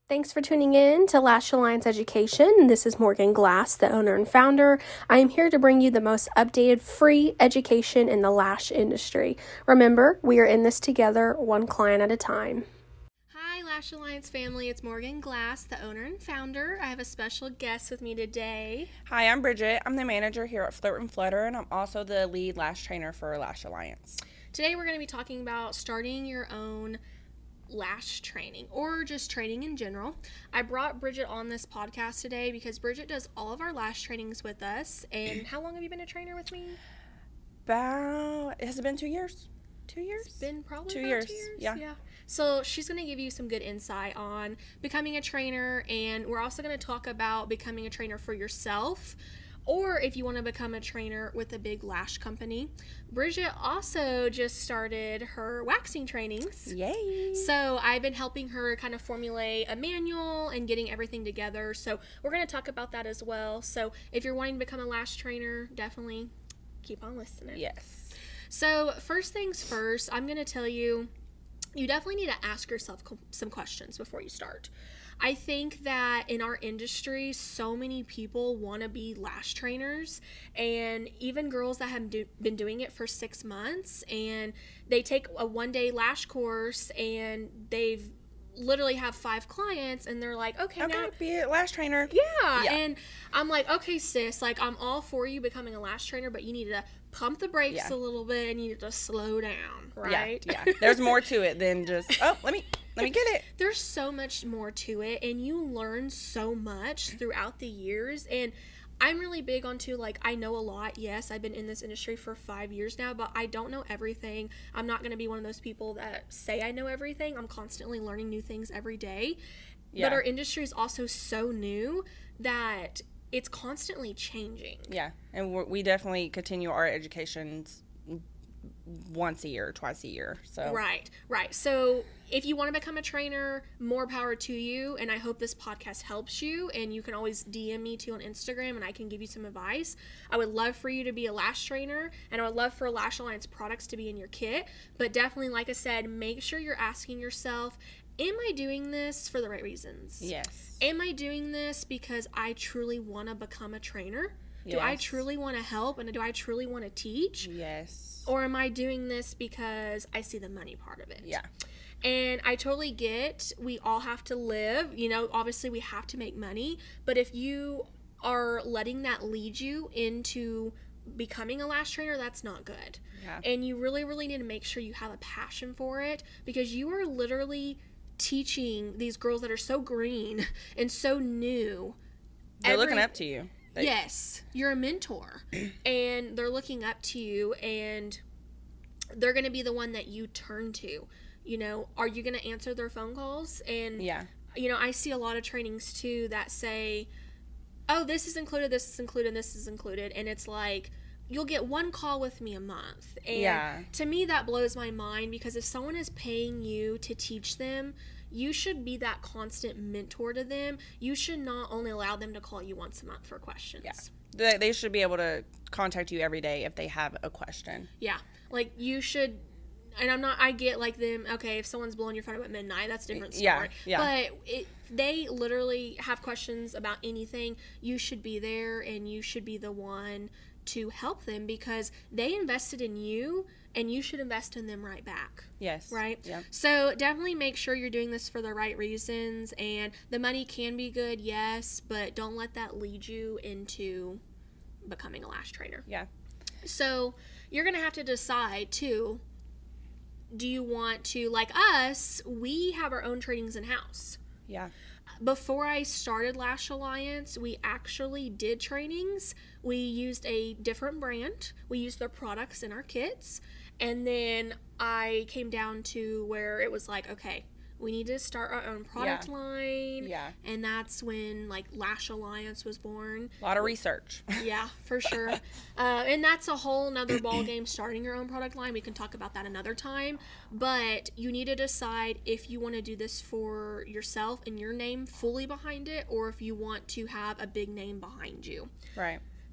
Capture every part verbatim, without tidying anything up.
Thanks for tuning in to Lash Alliance Education. This is Morgan Glass, the owner and founder. I am here to bring you the most updated free education in the lash industry. Remember, we are in this together, one client at a time. Hi, Lash Alliance family. It's Morgan Glass, the owner and founder. I have a special guest with me today. Hi, I'm Bridget. I'm the manager here at Flirt and Flutter, and I'm also the lead lash trainer for Lash Alliance. Today, we're going to be talking about starting your own lash training or just training in general. I brought Bridget on this podcast today because Bridget does all of our lash trainings with us. And how long have you been a trainer with me? About, has it been two years? Two years? It's been probably two about years. two years. Yeah. yeah. So she's going to give you some good insight on becoming a trainer, and we're also going to talk about becoming a trainer for yourself, or if you want to become a trainer with a big lash company. Bridget also just started her waxing trainings. Yay! So I've been helping her kind of formulate a manual and getting everything together. So we're going to talk about that as well. So if you're wanting to become a lash trainer, definitely keep on listening. Yes. So first things first, I'm going to tell you, you definitely need to ask yourself some questions before you start. I think that in our industry, so many people want to be lash trainers, and even girls that have do, been doing it for six months, and they take a one-day lash course, and they've literally have five clients, and they're like, okay, okay, now be a lash trainer. Yeah. yeah, and I'm like, okay, sis, like, I'm all for you becoming a lash trainer, but you need to pump the brakes yeah. a little bit, and you need to slow down, right? Yeah, yeah. There's more to it than just, oh, let me... Let me get it. There's so much more to it, and you learn so much throughout the years. And I'm really big on too, like, I know a lot. Yes, I've been in this industry for five years now, but I don't know everything. I'm not going to be one of those people that say I know everything. I'm constantly learning new things every day. Yeah. But our industry is also so new that it's constantly changing. Yeah, and we're, we definitely continue our educations once a year, twice a year. So right, right. So if you want to become a trainer, more power to you. And I hope this podcast helps you. And you can always D M me too on Instagram, and I can give you some advice. I would love for you to be a lash trainer, and I would love for Lash Alliance products to be in your kit. But definitely, like I said, make sure you're asking yourself, am I doing this for the right reasons? Yes. Am I doing this because I truly want to become a trainer? Do yes. I truly want to help, and do I truly want to teach? Yes. Or am I doing this because I see the money part of it? Yeah. And I totally get, we all have to live. You know, obviously we have to make money. But if you are letting that lead you into becoming a lash trainer, that's not good. Yeah. And you really, really need to make sure you have a passion for it, because you are literally teaching these girls that are so green and so new. They're every, looking up to you. They, yes, you're a mentor, and they're looking up to you, and they're going to be the one that you turn to. You know, are you going to answer their phone calls? And, yeah. you know, I see a lot of trainings too that say, oh, this is included, this is included, this is included. And it's like, you'll get one call with me a month. And yeah. to me, that blows my mind, because if someone is paying you to teach them, you should be that constant mentor to them. You should not only allow them to call you once a month for questions. Yeah. They, they should be able to contact you every day if they have a question. Yeah. Like, you should, and I'm not, I get like them, okay, if someone's blowing your phone up at midnight, that's a different story. Yeah. yeah. But it, they literally have questions about anything. You should be there, and you should be the one to help them, because they invested in you, and you should invest in them right back. Yes. Right? Yeah. So definitely make sure you're doing this for the right reasons, and the money can be good, yes, but don't let that lead you into becoming a lash trainer. Yeah. So you're going to have to decide too, do you want to, like us, we have our own trainings in-house. Yeah. Before I started Lash Alliance, we actually did trainings. We used a different brand. We used their products in our kits. And then I came down to where it was like, okay, we need to start our own product yeah. line. Yeah. And that's when, like, Lash Alliance was born. A lot of research. Yeah, for sure. uh, and that's a whole nother ball game, starting your own product line. We can talk about that another time. But you need to decide if you want to do this for yourself and your name fully behind it, or if you want to have a big name behind you. Right.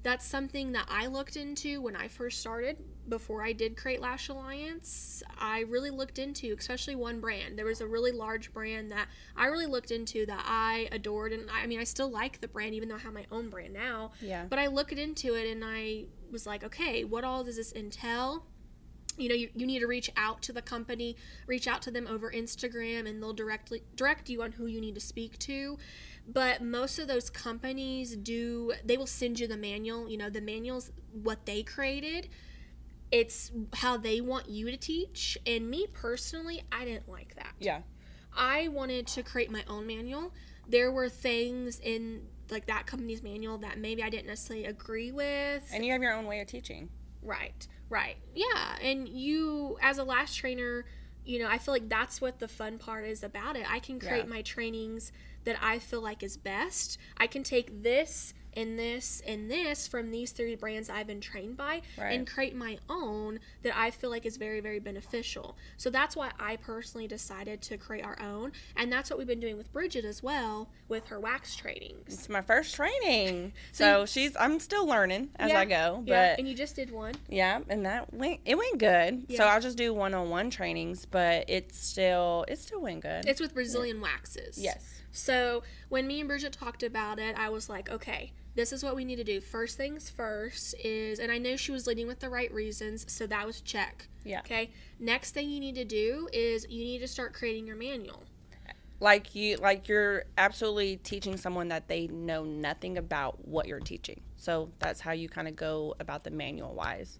that's something that I looked into when I first started. Before I did create Lash Alliance, I really looked into, especially one brand. There was a really large brand that I really looked into that I adored, and I mean, I still like the brand, even though I have my own brand now. Yeah. But I looked into it, and I was like, okay, what all does this entail? You know, you, you need to reach out to the company, reach out to them over Instagram, and they'll directly direct you on who you need to speak to. But most of those companies do, they will send you the manual. You know, the manual's what they created. It's how they want you to teach. And me personally, I didn't like that. Yeah. I wanted to create my own manual. There were things in like that company's manual that maybe I didn't necessarily agree with. And you have your own way of teaching. Right, right. Yeah, and you, as a lash trainer, you know, I feel like that's what the fun part is about it. I can create Yeah. my trainings that I feel like is best. I can take this and this and this from these three brands I've been trained by Right. and create my own that I feel like is very, very beneficial. So that's why I personally decided to create our own. And that's what we've been doing with Bridget as well with her wax trainings. It's my first training. So So, you- she's I'm still learning as Yeah, I go. But Yeah, and you just did one. yeah, and that went it went good. So Yeah. I'll just do one on one trainings, but it's still it still went good. It's with Brazilian waxes. Yes. So when me and Bridget talked about it, I was like, okay, this is what we need to do. First things first is, and I know she was leading with the right reasons, so that was check. Yeah. Okay. Next thing you need to do is you need to start creating your manual. Like you like you're absolutely teaching someone that they know nothing about what you're teaching. So that's how you kind of go about the manual wise.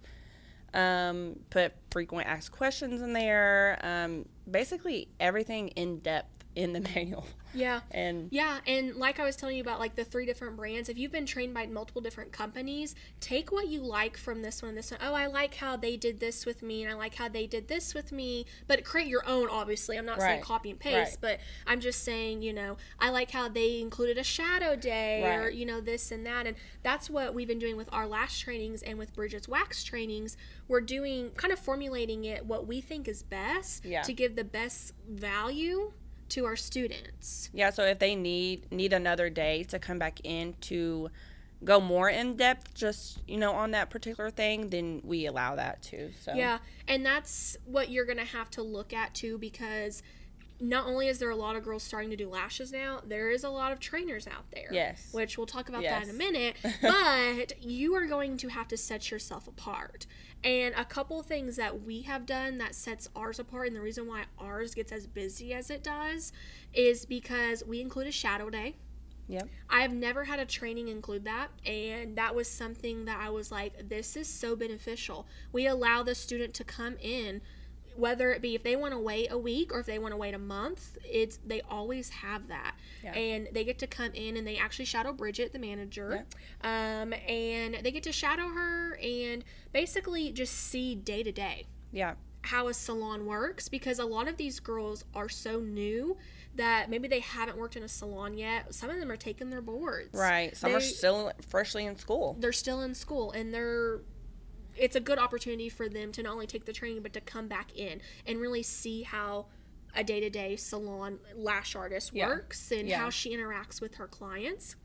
Um, put frequent asked questions in there. Um, basically everything in depth in the manual. Yeah. And Yeah, and like I was telling you about like the three different brands, if you've been trained by multiple different companies, take what you like from this one and this one. Oh, I like how they did this with me and I like how they did this with me, but create your own, obviously. I'm not saying Right. copy and paste, Right. but I'm just saying, you know, I like how they included a shadow day or, Right. you know, this and that. And that's what we've been doing with our lash trainings and with Bridget's wax trainings. We're doing, kind of formulating it what we think is best Yeah. to give the best value to our students. yeah, so if they need need another day to come back in to go more in depth just, you know, on that particular thing, then we allow that too. So Yeah, and that's what you're going to have to look at too, because not only is there a lot of girls starting to do lashes now, there is a lot of trainers out there. Yes. Which we'll talk about that in a Yes. minute. But you are going to have to set yourself apart. And a couple things that we have done that sets ours apart, and the reason why ours gets as busy as it does, is because we include a shadow day. Yep. I've never had a training include that, and that was something that I was like, this is so beneficial. We allow the student to come in, whether it be if they want to wait a week or if they want to wait a month, it's they always have that. Yeah. And they get to come in and they actually shadow Bridget, the manager. Um, and they get to shadow her and basically just see day to day Yeah. how a salon works, because a lot of these girls are so new that maybe they haven't worked in a salon yet. Some of them are taking their boards. Right. Some They- are still freshly in school. They're still in school, and they're it's a good opportunity for them to not only take the training but to come back in and really see how a day-to-day salon lash artist Yeah. works and Yeah. how she interacts with her clients.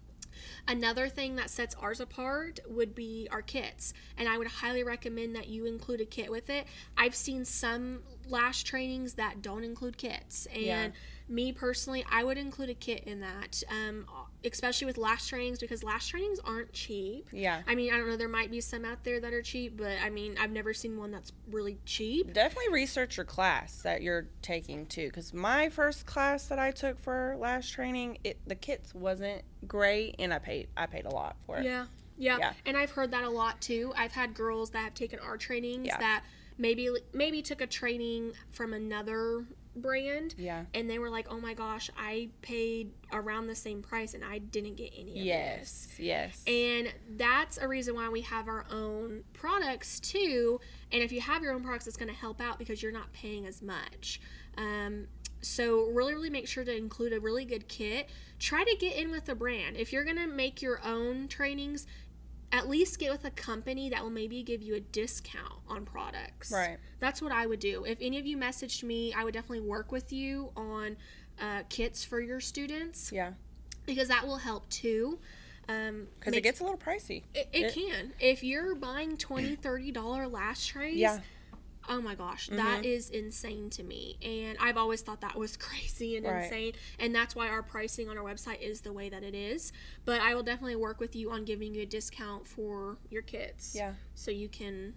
Another thing that sets ours apart would be our kits, and I would highly recommend that you include a kit with it. I've seen some lash trainings that don't include kits, and Yeah. me personally, I would include a kit in that, um, especially with lash trainings, because lash trainings aren't cheap. Yeah. I mean, I don't know, there might be some out there that are cheap, but I mean, I've never seen one that's really cheap. Definitely research your class that you're taking too, because my first class that I took for lash training, it the kits wasn't great, and I paid I paid a lot for it. Yeah, yeah, Yeah. and I've heard that a lot too. I've had girls that have taken our trainings Yeah. that maybe maybe took a training from another brand, Yeah. and they were like, "Oh my gosh, I paid around the same price and I didn't get any of Yes. this." Yes. And that's a reason why we have our own products too. And if you have your own products, it's going to help out because you're not paying as much. Um, so really, really make sure to include a really good kit. Try to get in with a brand. If you're going to make your own trainings, at least get with a company that will maybe give you a discount on products. Right. That's what I would do. If any of you messaged me, I would definitely work with you on uh, kits for your students, Yeah. because that will help too. Um, Because it gets a little pricey. It, it, it can. If you're buying twenty dollars, thirty dollars lash trays, yeah. oh my gosh, Mm-hmm. that is insane to me. And I've always thought that was crazy and right. insane. And that's why our pricing on our website is the way that it is. But I will definitely work with you on giving you a discount for your kits. Yeah. So you can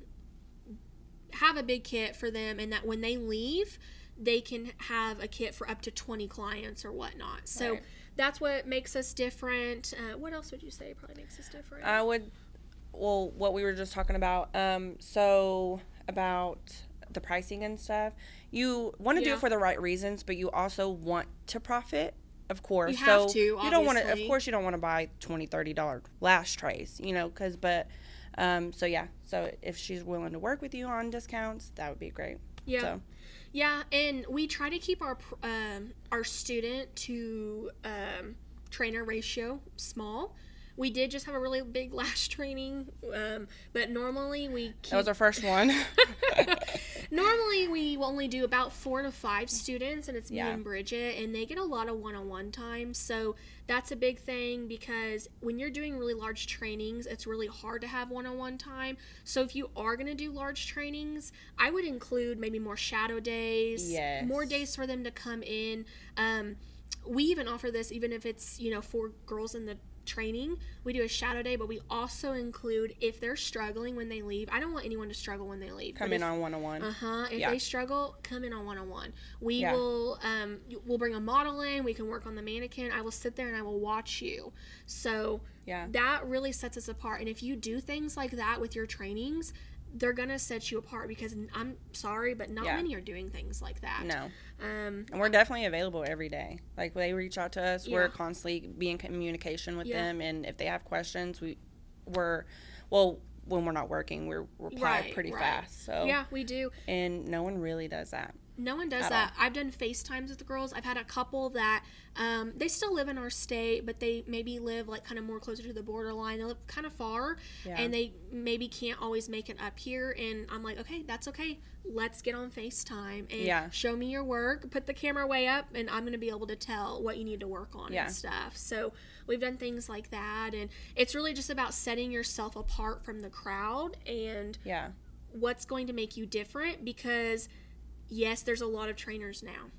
have a big kit for them, and that when they leave, they can have a kit for up to twenty clients or whatnot. So right. that's what makes us different. Uh, what else would you say probably makes us different? I would, well, what we were just talking about. Um, so about the pricing and stuff, you want to Yeah. do it for the right reasons, but you also want to profit, of course. You have so to, you don't want to, of obviously. course, you don't want to buy twenty dollars, thirty dollars lash trays, you know, because, but, um, so yeah, so if she's willing to work with you on discounts, that would be great. Yeah. So. Yeah, and we try to keep our um, our student to um, trainer ratio small. We did just have a really big lash training, um, but normally we keep... That was our first one. Normally we only do about four to five students, and it's me Yeah. and Bridget, and they get a lot of one-on-one time. So that's a big thing, because when you're doing really large trainings, it's really hard to have one-on-one time. So if you are going to do large trainings, I would include maybe more shadow days, Yes. more days for them to come in. Um, we even offer this even if it's, you know, for girls in the training. We do a shadow day, but we also include if they're struggling when they leave. I don't want anyone to struggle when they leave. Come but in if, on one-on-one. Uh-huh. If Yeah. they struggle, come in on one-on-one. We Yeah. will, um, we'll bring a model in. We can work on the mannequin. I will sit there and I will watch you. So Yeah. that really sets us apart. And if you do things like that with your trainings, they're going to set you apart, because I'm sorry, but not Yeah. many are doing things like that. No. Um, And we're definitely available every day. Like, they reach out to us, Yeah. we're constantly be in communication with Yeah. them, and if they have questions, we we're well when we're not working, we reply Right, pretty right. fast. So yeah, we do. and no one really does that. No one does At that. I've done FaceTimes with the girls. I've had a couple that um, they still live in our state, but they maybe live like kind of more closer to the borderline. They live kind of far, Yeah. and they maybe can't always make it up here. And I'm like, okay, that's okay. Let's get on FaceTime and Yeah. show me your work. Put the camera way up, and I'm going to be able to tell what you need to work on Yeah. and stuff. So we've done things like that, and it's really just about setting yourself apart from the crowd and Yeah. what's going to make you different, because yes, there's a lot of trainers now,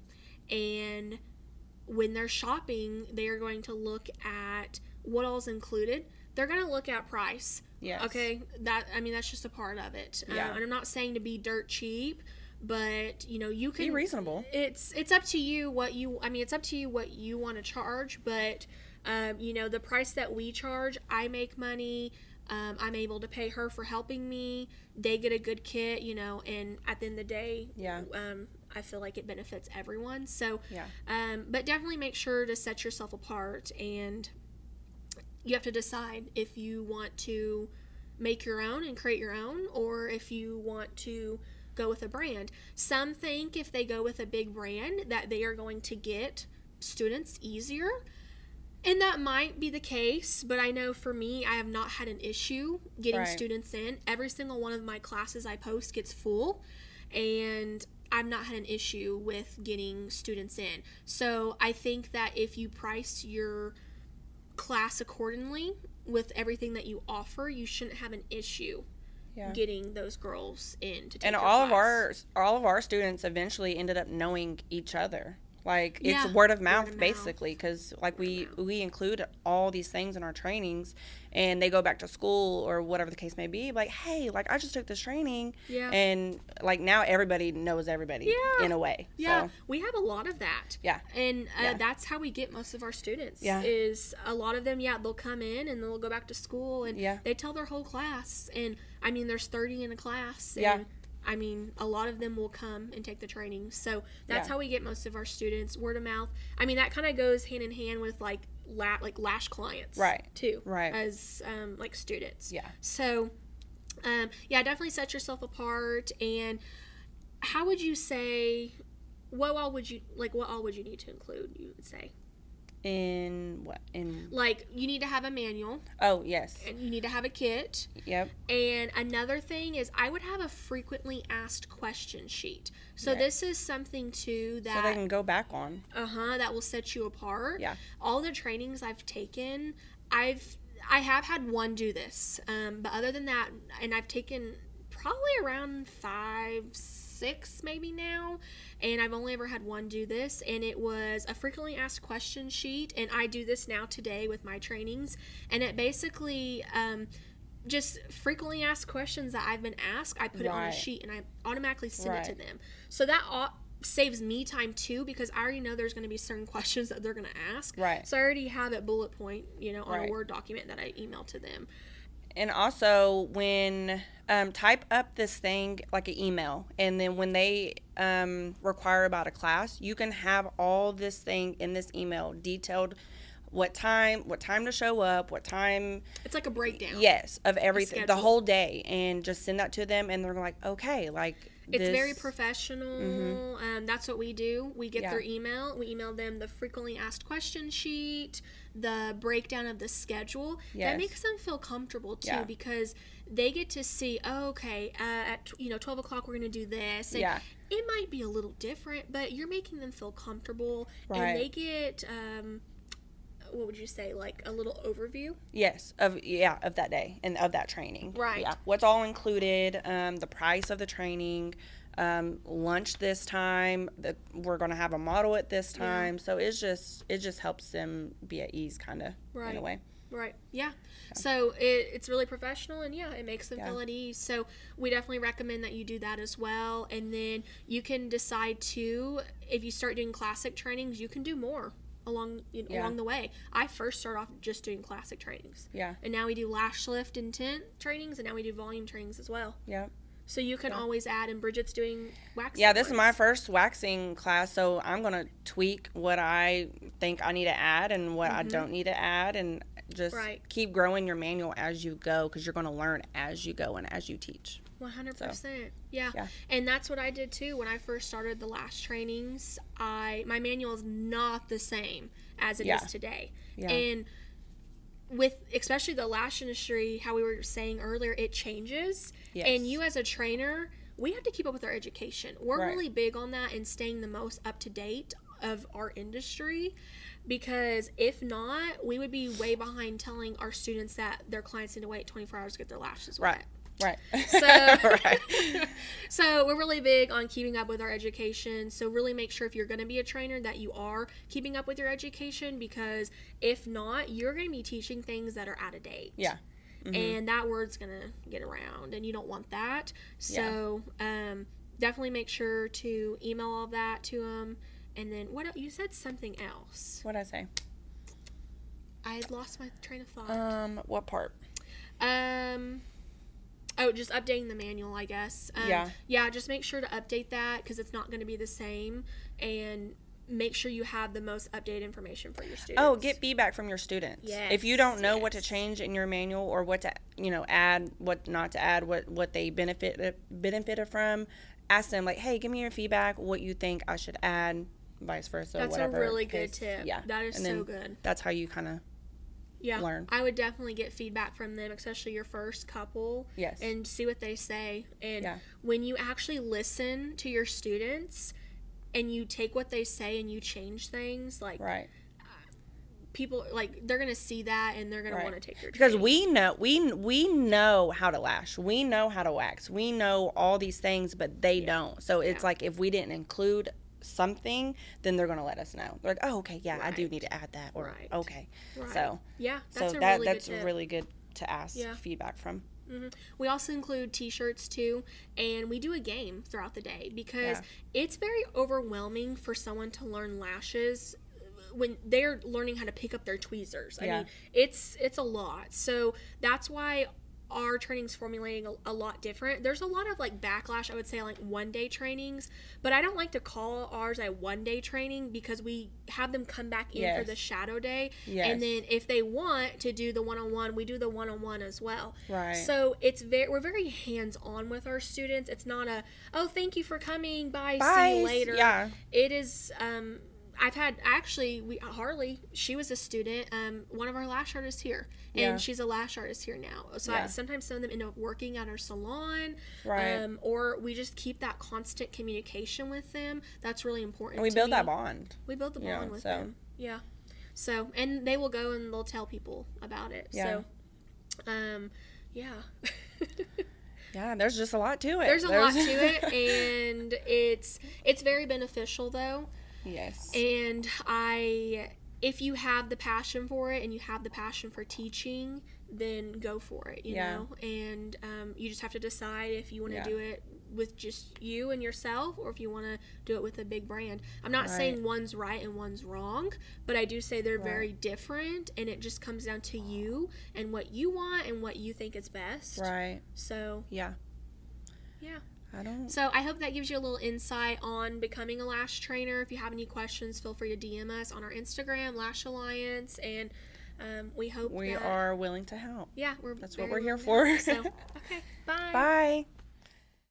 and when they're shopping, they are going to look at what all's included. They're going to look at price. Yes. Okay, that I mean that's just a part of it. Yeah. Uh, and I'm not saying to be dirt cheap, but you know you can Be reasonable. It's it's up to you what you. I mean it's up to you what you want to charge, but um, you know the price that we charge, I make money. Um, I'm able to pay her for helping me. They get a good kit, you know, and at the end of the day, Yeah. um, I feel like it benefits everyone. So, Yeah. um, but definitely make sure to set yourself apart, and you have to decide if you want to make your own and create your own, or if you want to go with a brand. Some think if they go with a big brand that they are going to get students easier. And that might be the case, but I know for me, I have not had an issue getting Right. students in. Every single one of my classes I post gets full, and I've not had an issue with getting students in. So I think that if you price your class accordingly with everything that you offer, you shouldn't have an issue Yeah. getting those girls in to take And your all of class. our all of our students eventually ended up knowing each other. Like, it's Yeah, word of mouth, of mouth. basically, because like we mouth. we include all these things in our trainings, and they go back to school or whatever the case may be, like, hey, like I just took this training, Yeah. and like now everybody knows everybody Yeah. in a way. Yeah, So, we have a lot of that. Yeah. And uh, Yeah. that's how we get most of our students. Yeah. Is a lot of them, yeah, they'll come in and they'll go back to school, and Yeah. they tell their whole class. And I mean, there's thirty in a class. And, Yeah. I mean, a lot of them will come and take the training. So that's Yeah. how we get most of our students, word of mouth. I mean, that kind of goes hand in hand with like la- like lash clients, Right. Too, Right. As um, like students. Yeah. So, um, yeah, definitely set yourself apart. And how would you say? What all would you like? What all would you need to include? You would say, in what in like, you need to have a manual, oh yes, and you need to have a kit. yep, And another thing is, I would have a frequently asked question sheet. So Yeah. this is something too so they that can go back on. uh huh that will set you apart. Yeah. All the trainings I've taken, I've I have had one do this, um, but other than that, and I've taken probably around five, six maybe now, and I've only ever had one do this, and it was a frequently asked question sheet, and I do this now today with my trainings, and it basically um, just frequently asked questions that I've been asked, I put right. it on a sheet, and I automatically send right. it to them. So that all saves me time too, because I already know there's going to be certain questions that they're going to ask. Right. So I already have it bullet point, you know, on right. a Word document that I email to them. And also, when um, type up this thing like an email, and then when they um, require about a class, you can have all this thing in this email, detailed what time, what time to show up, what time. It's like a breakdown. Yes, of everything, the whole day, and just send that to them, and they're like, okay, like. It's this. very professional. Mm-hmm. Um, that's what we do. We get yeah. their email. We email them the frequently asked question sheet, the breakdown of the schedule. Yes. That makes them feel comfortable too, yeah. because they get to see, oh, okay, uh, at you know twelve o'clock we're going to do this. And yeah. it might be a little different, but you're making them feel comfortable, right. and they get. Um, what would you say, like a little overview? Yes, of yeah, of that day and of that training. Right. Yeah. What's all included, um, the price of the training, um, lunch this time, the, we're going to have a model at this time. Yeah. So it's just, it just helps them be at ease kind of right. in a way. Right. Yeah. yeah. So it, it's really professional, and yeah, it makes them yeah. feel at ease. So we definitely recommend that you do that as well. And then you can decide too, if you start doing classic trainings, you can do more. Along you know, yeah. along the way. I first started off just doing classic trainings. Yeah. And now we do lash lift and tint trainings, and now we do volume trainings as well. Yeah. So you can yeah. always add, and Bridget's doing waxing. Yeah, this ones. is my first waxing class, so I'm going to tweak what I think I need to add and what mm-hmm. I don't need to add, and just right. keep growing your manual as you go, because you're going to learn as you go and as you teach. one hundred percent. So, yeah. yeah. And that's what I did too. When I first started the lash trainings, I my manual is not the same as it yeah. is today. Yeah. And with especially the lash industry, how we were saying earlier, it changes. Yes. And you as a trainer, we have to keep up with our education. We're right. really big on that and staying the most up to date of our industry, because if not, we would be way behind telling our students that their clients need to wait twenty-four hours to get their lashes wet. Right. Right. So, right. so we're really big on keeping up with our education. So really make sure if you're going to be a trainer that you are keeping up with your education, because if not, you're going to be teaching things that are out of date. Yeah. Mm-hmm. And that word's going to get around, and you don't want that. So yeah. um, definitely make sure to email all of that to them. And then what else? You said something else. What did I say? I had lost my train of thought. Um, what part? Um... Oh, just updating the manual, I guess. Um, yeah. Yeah, just make sure to update that, because it's not going to be the same. And make sure you have the most updated information for your students. Oh, get feedback from your students. Yes. If you don't know yes. what to change in your manual, or what to, you know, add, what not to add, what, what they benefit benefited from, ask them, like, hey, give me your feedback, what you think I should add, vice versa, that's whatever. That's a really good tip. Yeah. That is and so good. That's how you kind of yeah. learn. I would definitely get feedback from them, especially your first couple. Yes. And see what they say. And yeah. when you actually listen to your students and you take what they say and you change things, like right. people, like, they're gonna see that, and they're gonna right. want to take your because training. we know we we know how to lash, we know how to wax, we know all these things, but they yeah. don't. So it's yeah. like, if we didn't include something, then they're gonna let us know. They're like, oh, okay, yeah, right. I do need to add that, or right. okay, right. so yeah, that's so a that really that's good tip. really good to ask yeah. feedback from. Mm-hmm. We also include t-shirts too, and we do a game throughout the day, because yeah. it's very overwhelming for someone to learn lashes when they're learning how to pick up their tweezers. I yeah. mean, it's it's a lot. So that's why our training's formulating a, a lot different. There's a lot of like backlash, I would say, like one day trainings, but I don't like to call ours a one day training, because we have them come back in yes. for the shadow day. Yes. And then if they want to do the one-on-one, we do the one-on-one as well. Right. So it's very, we're very hands-on with our students. It's not a, oh, thank you for coming, bye, Bye. see you later. Yeah. It is, um, I've had, actually, we Harley, she was a student, um, one of our lash artists here, and yeah. she's a lash artist here now. So yeah. I sometimes send them end up working at our salon, right. um, or we just keep that constant communication with them. That's really important. And we to build me. that bond. We build the bond yeah, with so. them. Yeah. So, and they will go and they'll tell people about it. Yeah. So, um, yeah. Yeah, there's just a lot to it. There's a lot to it, and it's it's very beneficial though. Yes. And I, if you have the passion for it and you have the passion for teaching, then go for it, you Yeah. know? And um, you just have to decide if you want to Yeah. do it with just you and yourself, or if you want to do it with a big brand. I'm not Right. saying one's right and one's wrong, but I do say they're Right. very different, and it just comes down to you and what you want and what you think is best. Right. So, Yeah. yeah. I don't. So I hope that gives you a little insight on becoming a lash trainer. If you have any questions, feel free to D M us on our Instagram, Lash Alliance, and um, we hope We that, are willing to help. Yeah, we're That's what very we're here willing to for. help. So, okay, bye. Bye.